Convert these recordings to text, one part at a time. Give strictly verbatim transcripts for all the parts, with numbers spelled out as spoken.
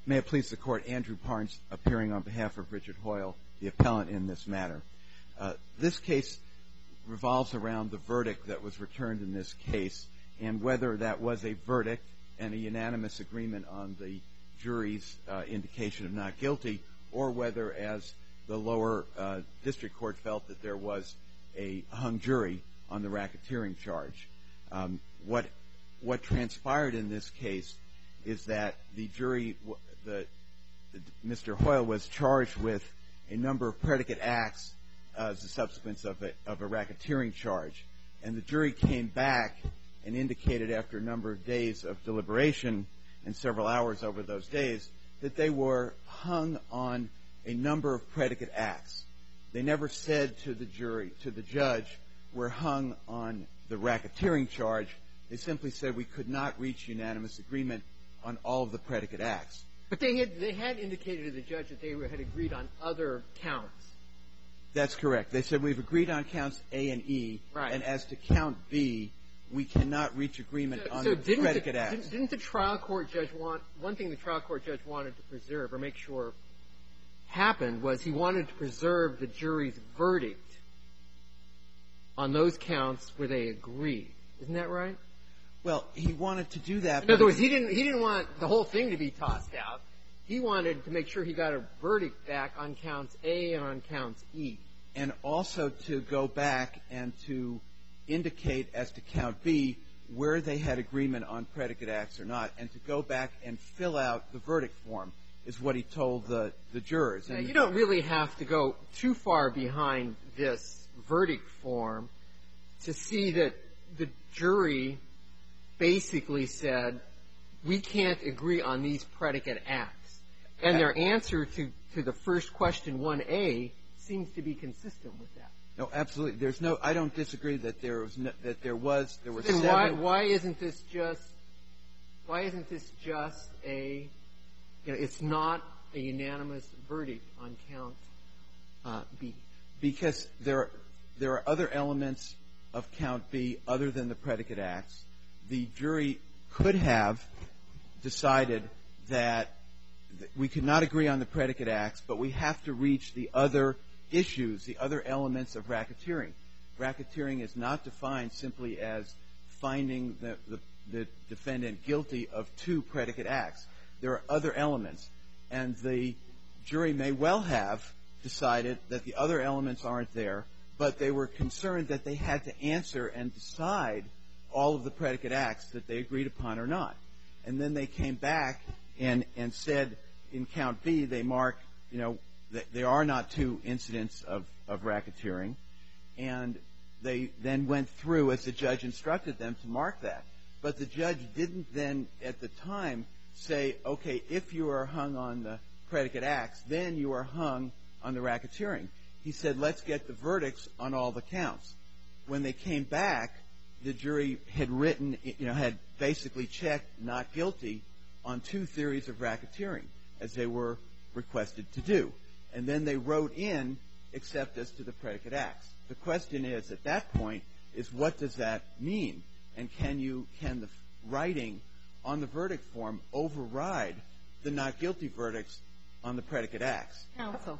May it please the Court, Andrew Parnes appearing on behalf of Richard Hoyle, the appellant in this matter. Uh, this case revolves around the verdict that was returned in this case and whether that was a verdict and a unanimous agreement on the jury's uh, indication of not guilty, or whether, as the lower uh, district court felt, that there was a hung jury on the racketeering charge. Um, what what transpired in this case is that the jury, the, the Mister Hoyle was charged with a number of predicate acts as a subsequence of a, of a racketeering charge, and the jury came back and indicated after a number of days of deliberation and several hours over those days that they were hung on a number of predicate acts. They never said to the jury, to the judge, we're hung on the racketeering charge. They simply said we could not reach unanimous agreement on all of the predicate acts. But they had they had indicated to the judge that they were, had agreed on other counts. That's correct. They said we've agreed on counts A and E, right. And as to count B, we cannot reach agreement so, on so the didn't predicate the, acts. Didn't, didn't the trial court judge want one thing? The trial court judge wanted to preserve or make sure happened was he wanted to preserve the jury's verdict on those counts where they agreed. Isn't that right? Well, he wanted to do that. In other words, he didn't he didn't want the whole thing to be tossed out. He wanted to make sure he got a verdict back on counts A and on counts E. And also to go back and to indicate as to count B where they had agreement on predicate acts or not, and to go back and fill out the verdict form is what he told the, the jurors. Now, you don't really have to go too far behind this verdict form to see that the jury basically said, we can't agree on these predicate acts. And their answer to, to the first question, one A, seems to be consistent with that. No, absolutely. There's no, I don't disagree that there was, no, that there was, there were then seven. Why, why isn't this just, why isn't this just a, you know, it's not a unanimous verdict on count uh, B? Because there, there are other elements of count B other than the predicate acts. The jury could have decided that we could not agree on the predicate acts, but we have to reach the other issues, the other elements of racketeering. Racketeering is not defined simply as finding the, the, the defendant guilty of two predicate acts. There are other elements, and the jury may well have decided that the other elements aren't there, but they were concerned that they had to answer and decide all of the predicate acts that they agreed upon or not. And then they came back and, and said in count B, they mark, you know, that there are not two incidents of, of racketeering. And they then went through, as the judge instructed them, to mark that. But the judge didn't then, at the time, say, okay, if you are hung on the predicate acts, then you are hung on the racketeering. He said, let's get the verdicts on all the counts. When they came back, the jury had written, you know, had basically checked not guilty on two theories of racketeering, as they were requested to do. And then they wrote in, except as to the predicate acts. The question is, at that point, is what does that mean? And can you, can the writing on the verdict form override the not guilty verdicts on the predicate acts? Counsel,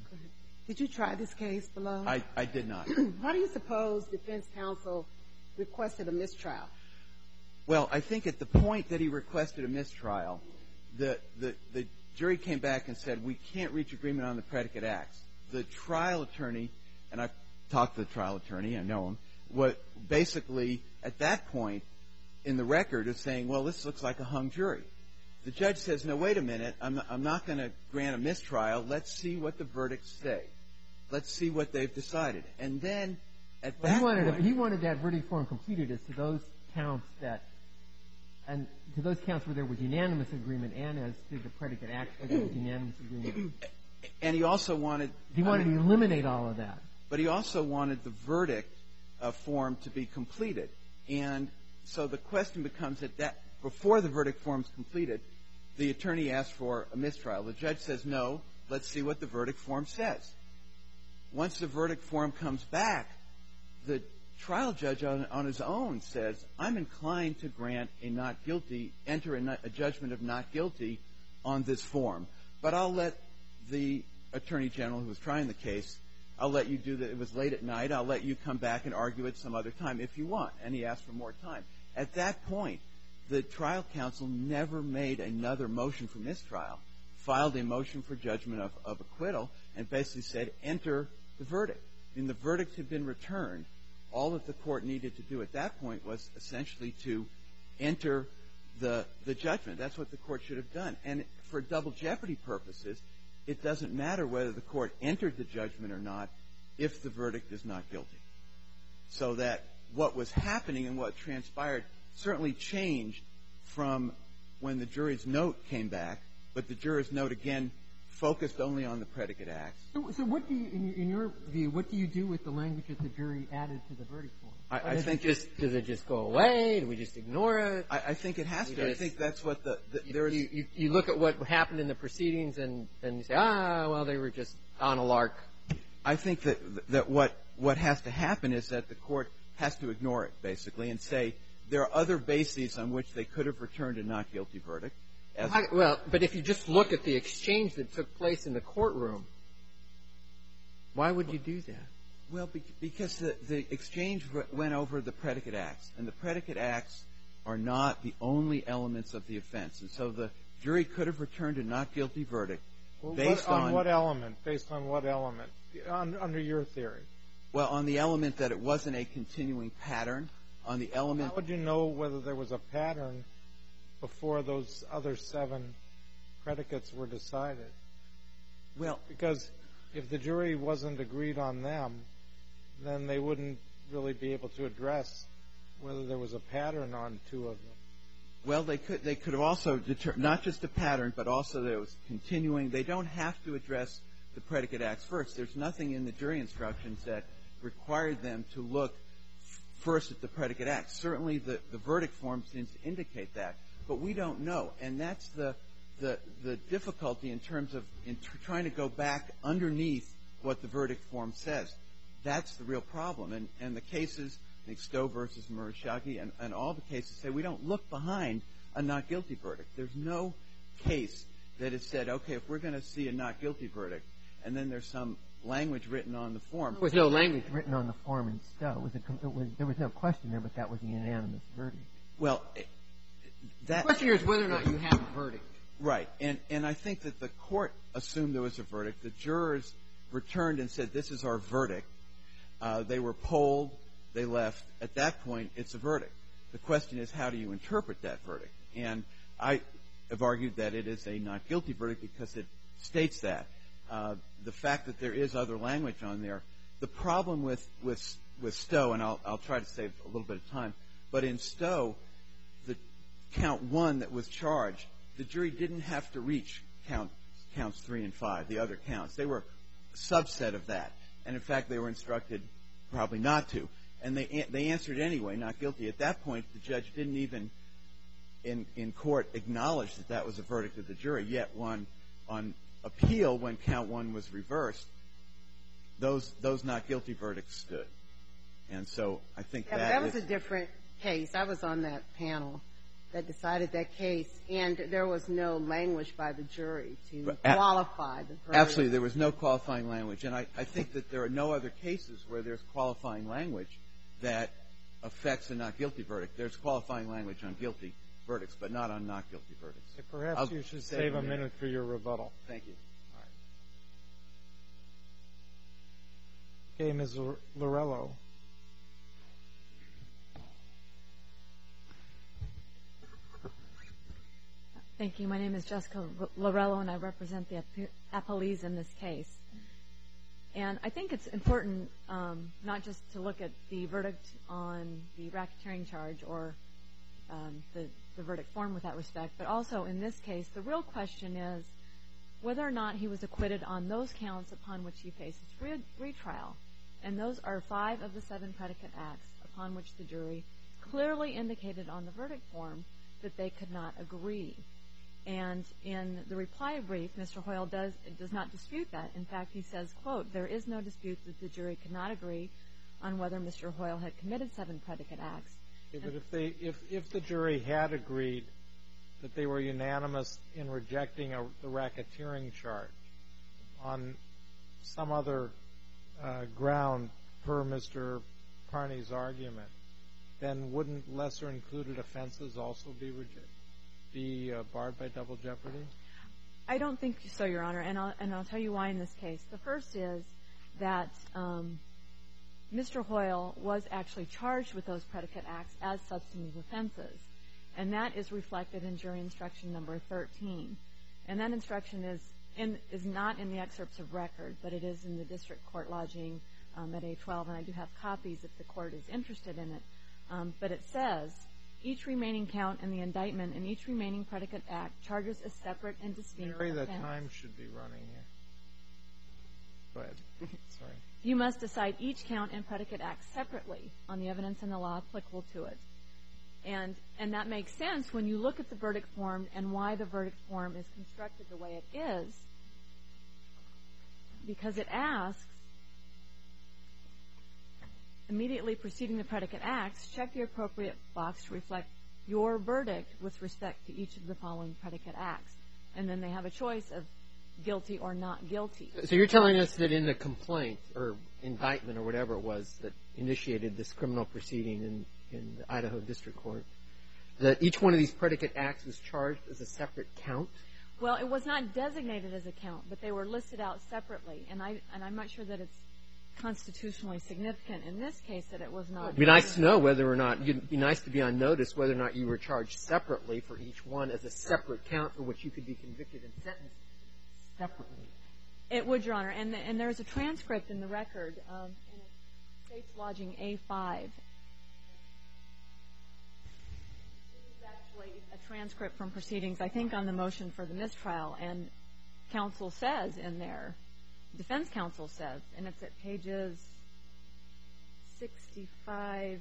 did you try this case below? I, I did not. Why do you suppose defense counsel requested a mistrial? Well, I think at the point that he requested a mistrial, the, the, the jury came back and said, we can't reach agreement on the predicate acts. The trial attorney, and I talked to the trial attorney, I know him, what basically at that point in the record is saying, well, this looks like a hung jury. The judge says, no, wait a minute, I'm not, I'm not going to grant a mistrial. Let's see what the verdicts say. Let's see what they've decided. And then at well, that he wanted point, a, he wanted that verdict form completed as to those counts that, and to those counts where there was unanimous agreement, and as to the predicate acts where there was unanimous agreement. And he also wanted he wanted I mean, to eliminate all of that. But he also wanted the verdict uh, form to be completed. And so the question becomes that, that before the verdict form is completed, the attorney asked for a mistrial. The judge says, no, let's see what the verdict form says. Once the verdict form comes back, the trial judge on, on his own says, I'm inclined to grant a not guilty, enter a, not, a judgment of not guilty on this form, but I'll let the Attorney General who was trying the case, I'll let you do that. It was late at night. I'll let you come back and argue it some other time if you want. And he asked for more time. At that point, the trial counsel never made another motion for mistrial, filed a motion for judgment of, of acquittal, and basically said, enter the verdict. I mean, the verdict had been returned. All that the court needed to do at that point was essentially to enter the the judgment. That's what the court should have done. And for double jeopardy purposes, it doesn't matter whether the court entered the judgment or not if the verdict is not guilty. So that what was happening and what transpired certainly changed from when the jury's note came back, but the juror's note, again, focused only on the predicate acts. So, so what do you, in, in your view, what do you do with the language that the jury added to the verdict form? I, I think it just does it just go away? Do we just ignore it? I, I think it has we to. Just, I think that's what the, the you, there is. You, you, you look at what happened in the proceedings and and you say, ah, well, they were just on a lark. I think that that what what has to happen is that the court has to ignore it basically and say there are other bases on which they could have returned a not guilty verdict. As How, well, but if you just look at the exchange that took place in the courtroom, why would you do that? Well, because the, the exchange went over the predicate acts, and the predicate acts are not the only elements of the offense. And so the jury could have returned a not guilty verdict well, based what, on, on what element? Based on what element? On, under your theory? Well, on the element that it wasn't a continuing pattern, on the element. How would you know whether there was a pattern before those other seven predicates were decided? Well, because if the jury wasn't agreed on them, then they wouldn't really be able to address whether there was a pattern on two of them. Well, they could they could have also determined not just a pattern, but also there was continuing. They don't have to address the predicate acts first. There's nothing in the jury instructions that required them to look first at the predicate acts. Certainly the, the verdict form seems to indicate that, but we don't know. And that's the the, the difficulty in terms of in tr- trying to go back underneath what the verdict form says. That's the real problem. And, and the cases, like Stowe versus Murashagi, and, and all the cases say we don't look behind a not guilty verdict. There's no case that has said, okay, if we're going to see a not guilty verdict, and then there's some language written on the form. There was no language written on the form in Stowe. It was a, it was, there was no question there, but that was a unanimous verdict. Well, that... The question here is whether or not you have a verdict. Right. And, and I think that the court assumed there was a verdict. The jurors returned and said, this is our verdict. Uh, they were polled. They left. At that point, it's a verdict. The question is, how do you interpret that verdict? And I have argued that it is a not guilty verdict because it states that. Uh, the fact that there is other language on there, the problem with, with, with Stowe, and I'll, I'll try to save a little bit of time, but in Stowe, the count one that was charged, the jury didn't have to reach count, counts three and five, the other counts. They were a subset of that. And, in fact, they were instructed probably not to. And they they answered anyway, not guilty. At that point, the judge didn't even, in, in court, acknowledge that that was a verdict of the jury. Yet, one, on appeal, when count one was reversed, those those not guilty verdicts stood. And so I think yeah, that that was is, a different case. I was on that panel that decided that case, and there was no language by the jury to a- qualify the verdict. Absolutely. There was no qualifying language. And I, I think that there are no other cases where there's qualifying language that affects a not guilty verdict. There's qualifying language on guilty verdicts, but not on not guilty verdicts. Okay, perhaps I'll you should save save a a minute. minute for your rebuttal. Thank you. All right. Okay, Miz Lorello. Thank you. My name is Jessica Lorello, and I represent the appellees in this case. And I think it's important um, not just to look at the verdict on the racketeering charge or um, the, the verdict form with that respect, but also in this case, the real question is whether or not he was acquitted on those counts upon which he faces re- retrial. And those are five of the seven predicate acts upon which the jury clearly indicated on the verdict form that they could not agree. And in the reply brief, Mister Hoyle does does not dispute that. In fact, he says, quote, there is no dispute that the jury could not agree on whether Mister Hoyle had committed seven predicate acts. Okay, but if they if if the jury had agreed that they were unanimous in rejecting a, the racketeering charge on some other uh, ground per Mister Carney's argument, then wouldn't lesser included offenses also be rejected, be uh, barred by double jeopardy? I don't think so, Your Honor, and I'll, and I'll tell you why in this case. The first is that um, Mister Hoyle was actually charged with those predicate acts as substantive offenses, and that is reflected in jury instruction number thirteen. And that instruction is in, is not in the excerpts of record, but it is in the district court lodging um, at A twelve, and I do have copies if the court is interested in it. Um, but it says, each remaining count in the indictment and each remaining predicate act charges a separate and distinct Mary, offense. the time should be running here. Go ahead. Sorry. You must decide each count and predicate act separately on the evidence and the law applicable to it. And and that makes sense when you look at the verdict form and why the verdict form is constructed the way it is, because it asks, immediately preceding the predicate acts, check the appropriate box to reflect your verdict with respect to each of the following predicate acts. And then they have a choice of guilty or not guilty. So you're telling us that in the complaint or indictment or whatever it was that initiated this criminal proceeding in, in the Idaho District Court, that each one of these predicate acts was charged as a separate count? Well, it was not designated as a count, but they were listed out separately. And, I, and I'm not sure that it's constitutionally significant in this case that it was not. It would be nice to know whether or not, it'd be nice to be on notice whether or not you were charged separately for each one as a separate count for which you could be convicted and sentenced separately. It would, Your Honor. And, and there's a transcript in the record um, in State's Lodging A five. This is actually a transcript from proceedings, I think, on the motion for the mistrial. And counsel says in there, defense counsel says, and it's at pages sixty-five,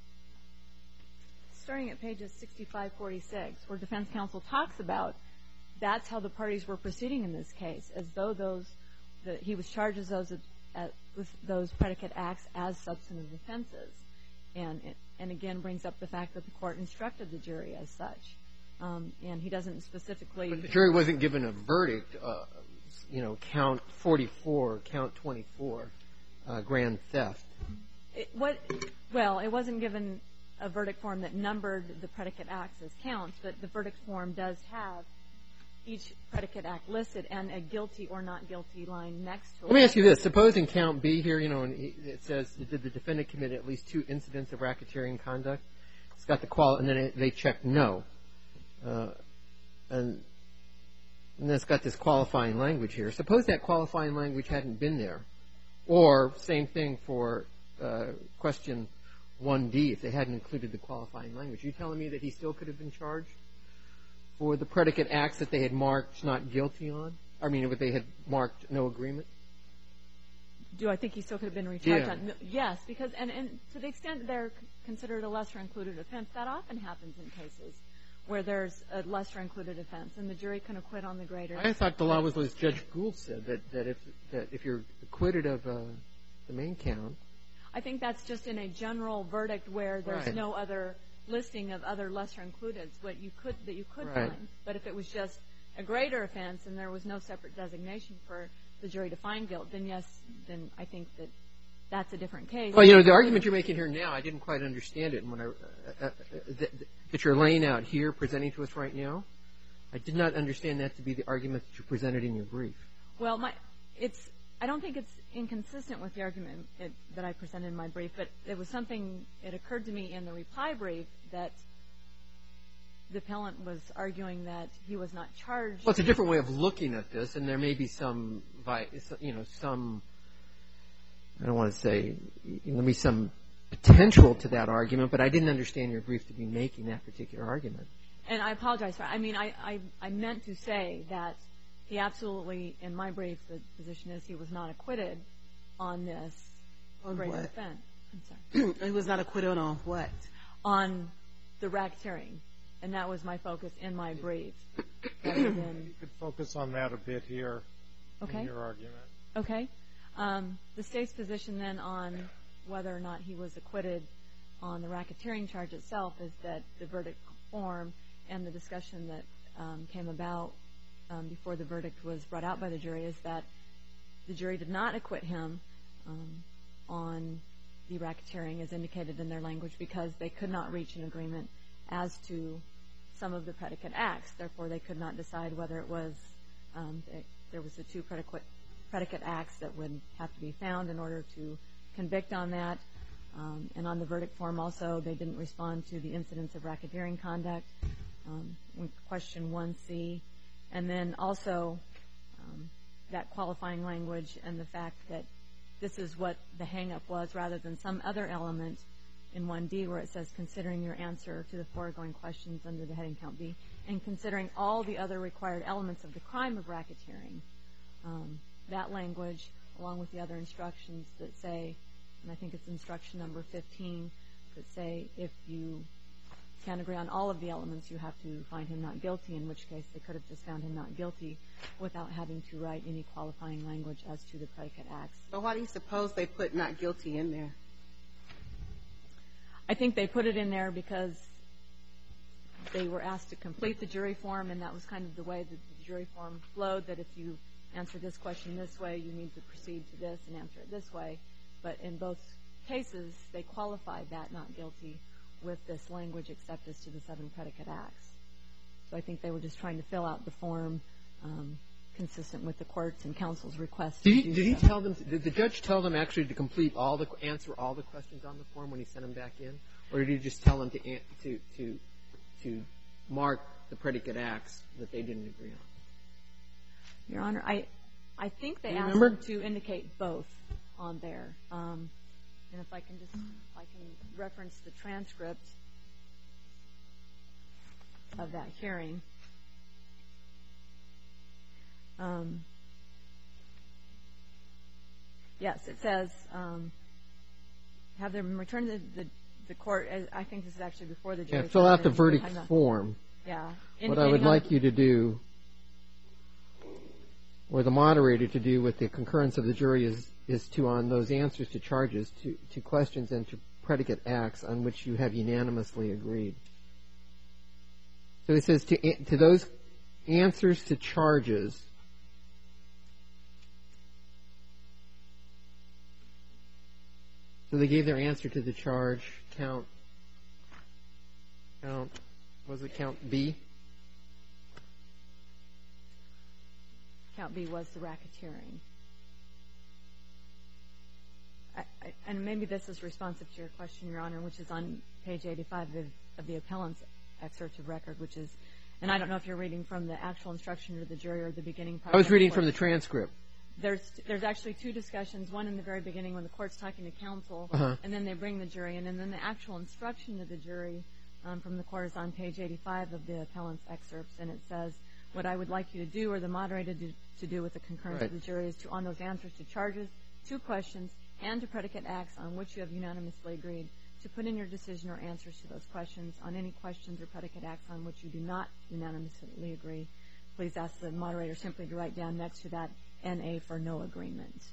starting at pages sixty-five forty-six, where defense counsel talks about that's how the parties were proceeding in this case, as though those, that he was charged as those, uh, with those predicate acts as substantive offenses. And, and again, brings up the fact that the court instructed the jury as such. Um, and he doesn't specifically. But the jury wasn't given a verdict, uh, you know, count forty-four, count twenty-four, uh, grand theft. It, what, well, it wasn't given a verdict form that numbered the predicate acts as counts, but the verdict form does have each predicate act listed and a guilty or not guilty line next to it. Let me ask you this. Suppose in count B here, you know, it says, did the defendant commit at least two incidents of racketeering conduct? It's got the qual, and then it, they check no. Uh, and, and then it's got this qualifying language here. Suppose that qualifying language hadn't been there. Or, same thing for uh, question one D, if they hadn't included the qualifying language. Are you telling me that he still could have been charged for the predicate acts that they had marked not guilty on? I mean, what they had marked no agreement? Do I think he still could have been recharged Yeah. on? No, yes, because, and, and to the extent they're considered a lesser included offense, that often happens in cases where there's a lesser included offense and the jury can acquit on the greater. I thought the law was, as Judge Gould said, that, that if that if you're acquitted of uh, the main count. I think that's just in a general verdict where there's Right. no other listing of other lesser includeds, what you could that you could Right. find. But if it was just a greater offense and there was no separate designation for the jury to find guilt, then yes, then I think that that's a different case. Well, you know, the argument you're making here now, I didn't quite understand it. And when I, uh, uh, that, that you're laying out here, presenting to us right now, I did not understand that to be the argument that you presented in your brief. Well, my, it's, I don't think it's inconsistent with the argument it, that I presented in my brief, but it was something, it occurred to me in the reply brief that the appellant was arguing that he was not charged. Well, it's a different way of looking at this, and there may be some, you know, some, I don't want to say, there may be some potential to that argument, but I didn't understand your brief to be making that particular argument. And I apologize for, I mean, I, I, I meant to say that he absolutely, in my brief, the position is he was not acquitted on this On greater what? offense. I'm sorry. He was not acquitted on what? On the racketeering. And that was my focus in my brief. Rather than, You could focus on that a bit here okay. in your argument. Okay. Um, the state's position then on whether or not he was acquitted on the racketeering charge itself is that the verdict form and the discussion that um, came about um, before the verdict was brought out by the jury is that the jury did not acquit him um, on the racketeering as indicated in their language because they could not reach an agreement as to some of the predicate acts. Therefore, they could not decide whether it was um, it, there was the two predicate, predicate acts that would have to be found in order to convict on that. Um, and on the verdict form also, they didn't respond to the incidents of racketeering conduct, um, in question one C. And then also um, that qualifying language and the fact that this is what the hang-up was rather than some other element in one D where it says considering your answer to the foregoing questions under the heading count B and considering all the other required elements of the crime of racketeering. Um, that language, along with the other instructions that say, and I think it's instruction number fifteen, that say if you can't agree on all of the elements, you have to find him not guilty, in which case they could have just found him not guilty without having to write any qualifying language as to the predicate acts. But why do you suppose they put not guilty in there? I think they put it in there because they were asked to complete the jury form, and that was kind of the way that the jury form flowed, that if you answer this question this way, you need to proceed to this and answer it this way. But in both cases, they qualified that not guilty with this language except as to the seven predicate acts. So I think they were just trying to fill out the form um, consistent with the court's and counsel's request. Did he, to do did he so. tell them, did the judge tell them actually to complete all the, answer all the questions on the form when he sent them back in? Or did he just tell them to, to, to, to mark the predicate acts that they didn't agree on? Your Honor, I, I think they You asked remember? them to indicate both on there. Um, and if I can just, if I can reference the transcript of that hearing. Um, yes, it says, um, have them return to the, the court. I think this is actually before the jury. Yeah, fill out the trial. verdict I'm not- form. Yeah. What I would indicating on like the- you to do, or the moderator to do with the concurrence of the jury is, is to, on those answers to charges, to, to questions and to predicate acts on which you have unanimously agreed. So it says to, to those answers to charges, so they gave their answer to the charge, count, count, was it count B? Count B was the racketeering. I, I, and maybe this is responsive to your question, Your Honor, which is on page eighty-five of, of the appellant's excerpt of record, which is, and I don't know if you're reading from the actual instruction to the jury or the beginning part. I was of the reading court. from the transcript. There's there's actually two discussions, one in the very beginning when the court's talking to counsel, Uh-huh. and then they bring the jury in, and then the actual instruction to the jury um, from the court is on page eighty-five of the appellant's excerpts, and it says, what I would like you to do, or the moderator to, to do with the concurrence Right. of the jury, is to, on those answers to charges, two questions, and to predicate acts on which you have unanimously agreed, to put in your decision or answers to those questions. On any questions or predicate acts on which you do not unanimously agree, please ask the moderator simply to write down next to that N A for no agreement.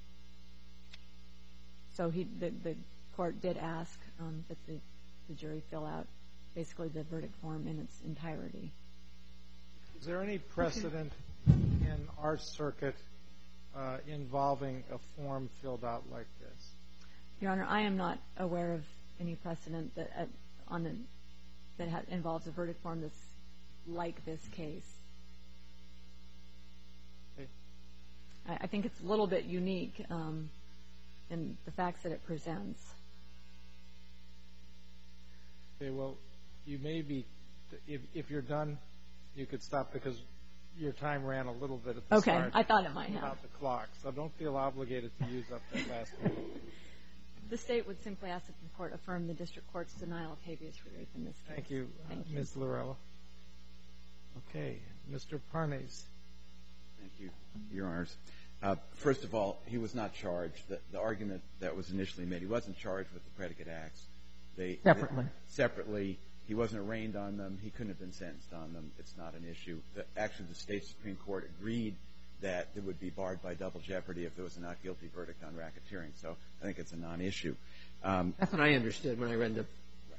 So he, the, the court did ask um, that the, the jury fill out basically the verdict form in its entirety. Is there any precedent in our circuit uh, involving a form filled out like this? Your Honor, I am not aware of any precedent that uh, on the, that ha- involves a verdict form that's like this case. Okay. I, I think it's a little bit unique um, in the facts that it presents. Okay, well, you may be, if, if you're done, you could stop because your time ran a little bit at the Okay, start. I thought it might have. Without the clock, so don't feel obligated to use up that last minute. The State would simply ask that the Court affirm the District Court's denial of habeas relief in this case. Thank you, uh, Thank you. Miz Lorella. Okay, Mister Parnes. Thank you, Your Honors. Uh, first of all, he was not charged. The, the argument that was initially made, he wasn't charged with the predicate acts. They, Separately. They, separately. He wasn't arraigned on them. He couldn't have been sentenced on them. It's not an issue. The, actually, the State Supreme Court agreed that it would be barred by double jeopardy if there was a not guilty verdict on racketeering. So I think it's a non-issue. Um, That's what I understood when I read the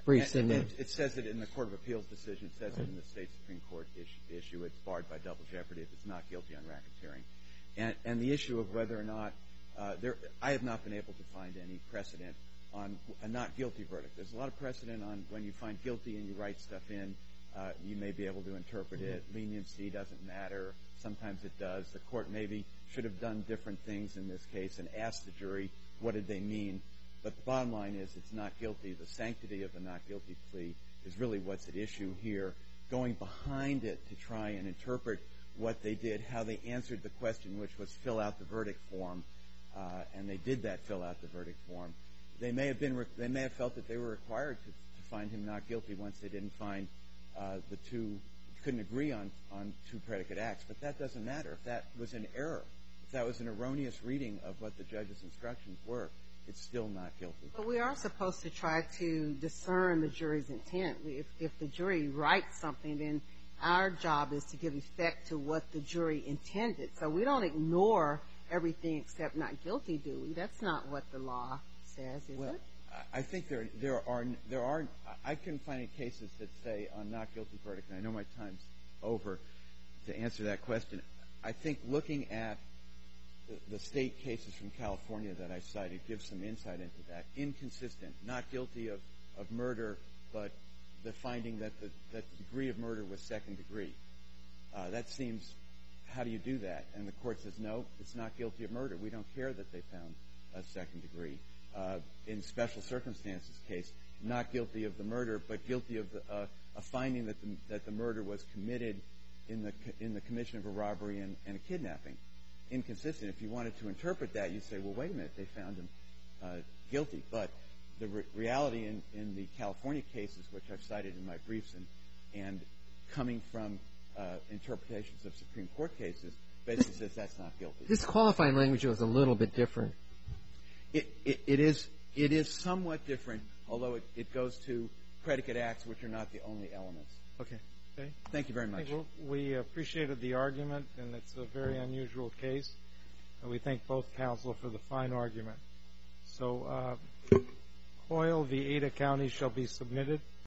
briefs in and there. It, it says it in the Court of Appeals decision. It says it in the state Supreme Court issue. issue. It's barred by double jeopardy if it's not guilty on racketeering. And, and the issue of whether or not uh, there, I have not been able to find any precedent on a not guilty verdict. There's a lot of precedent on when you find guilty and you write stuff in, uh, you may be able to interpret it. Leniency doesn't matter. Sometimes it does. The court maybe should have done different things in this case and asked the jury what did they mean. But the bottom line is it's not guilty. The sanctity of the not guilty plea is really what's at issue here. Going behind it to try and interpret what they did, how they answered the question, which was fill out the verdict form, uh, and they did that, fill out the verdict form. They may have been, they may have felt that they were required to, to find him not guilty once they didn't find uh, the two, couldn't agree on, on two predicate acts. But that doesn't matter. If that was an error, if that was an erroneous reading of what the judge's instructions were, it's still not guilty. But we are supposed to try to discern the jury's intent. If, if the jury writes something, then our job is to give effect to what the jury intended. So we don't ignore everything except not guilty, do we? That's not what the law says, is well, it? I think there there are there are I can find any cases that say on not guilty verdict, and I know my time's over to answer that question. I think looking at the, the state cases from California that I cited gives some insight into that. Inconsistent, not guilty of, of murder, but the finding that the that the degree of murder was second degree. Uh, that seems, how do you do that? And the court says, no, it's not guilty of murder. We don't care that they found a second degree. Uh, in special circumstances case, not guilty of the murder, but guilty of the, uh, a finding that the, that the murder was committed in the in the commission of a robbery and, and a kidnapping. Inconsistent. If you wanted to interpret that, you'd say, well, wait a minute, they found him uh, guilty. But the re- reality in, in the California cases, which I've cited in my briefs, and, and coming from uh, interpretations of Supreme Court cases, basically says that's not guilty. This qualifying language was a little bit different. It, it, it is it is somewhat different, although it, it goes to predicate acts, which are not the only elements. Okay. Okay. Thank you very much. Well, we appreciated the argument, and it's a very unusual case. And we thank both counsel for the fine argument. So, uh, Hoyle v. Ada County shall be submitted.